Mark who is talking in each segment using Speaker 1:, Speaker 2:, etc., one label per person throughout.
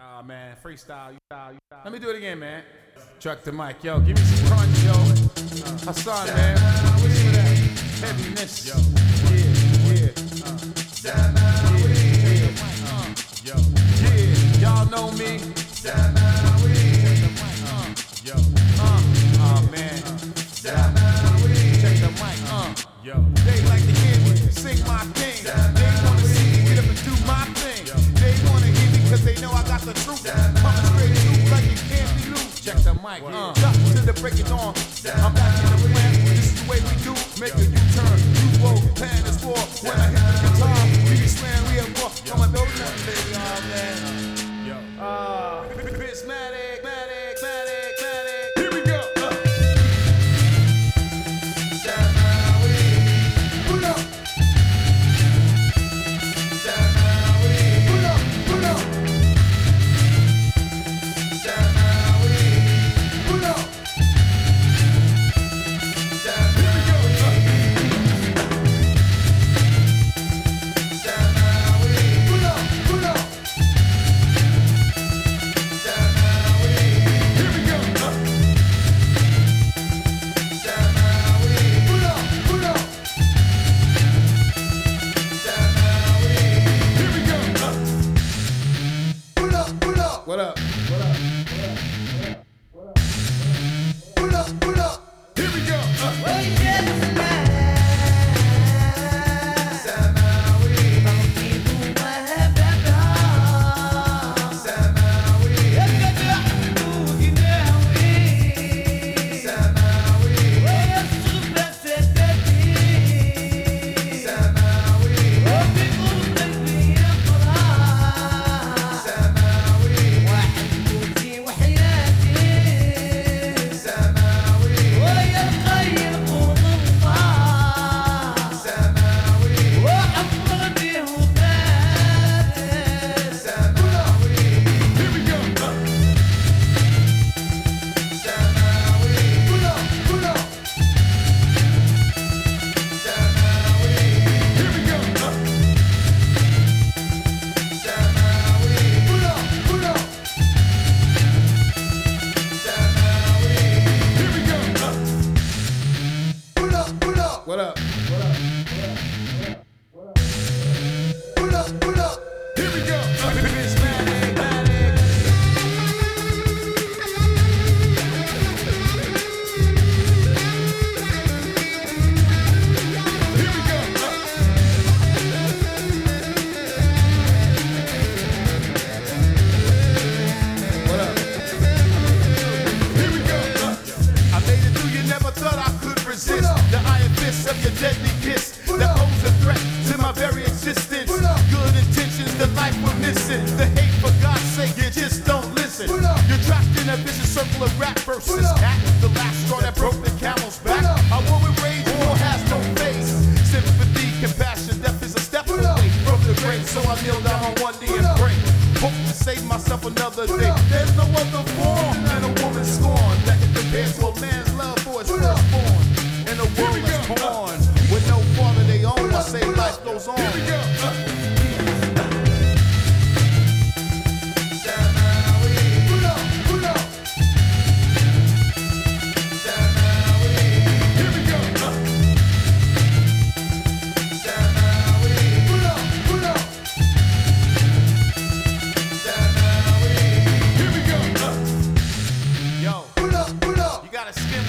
Speaker 1: Oh man, freestyle. Let me do it again, man. Truck the mic, yo. Give me some crunch, yo. Hassan, man. Listen to that heaviness. Yo. Yeah. Y'all know me. Yo. Oh man. Check the mic. Yo. They like to hear me sing my thing. They wanna see me get up and do my thing. They wanna hear me cause they know I got the truth. Coming straight through like it can't be loose. Check the mic. Drop to the break it on. I'm back in the plan. This is the way we do. Make a U-turn. You roll. Plan is for. When I hit the guitar, we slam. We have more. Come on, those nothing, baby. Oh man. Yo. Bismatic. Here we go. Pull up. What up? Pull up. Here we go. What up? Pull up. Here we go. Bismatic. Here we go. What up? Here we go. I made it through. You never thought I could resist the iron fist of your deadly kiss that pose a threat to my very existence. Good intentions, the life we're missing. The hate, for God's sake, you just don't listen. You're trapped in a vicious circle of rap versus act. The last straw that broke the camel's back. I war with rage, war has no face. Sympathy, compassion, death is a step away from the grave. So I kneel down on one knee and pray. Hope to save myself another day. There's no other form than a woman's scorn that can compare to a man's love for his firstborn. In a world that's born with no father they own, I say life goes on. Here we go. Pull up. Here we go. Pull up. Here we go. Yo. Pull up. You gotta skim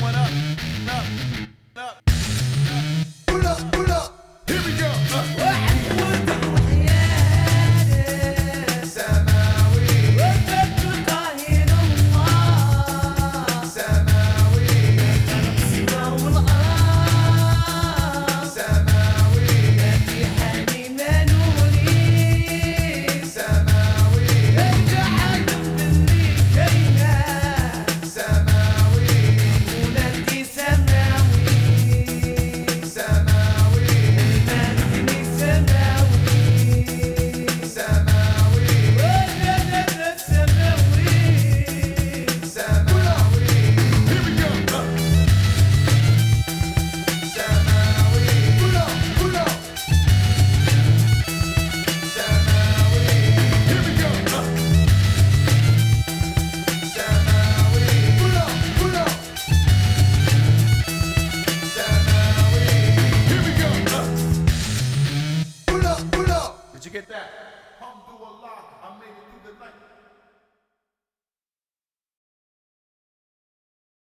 Speaker 1: get that?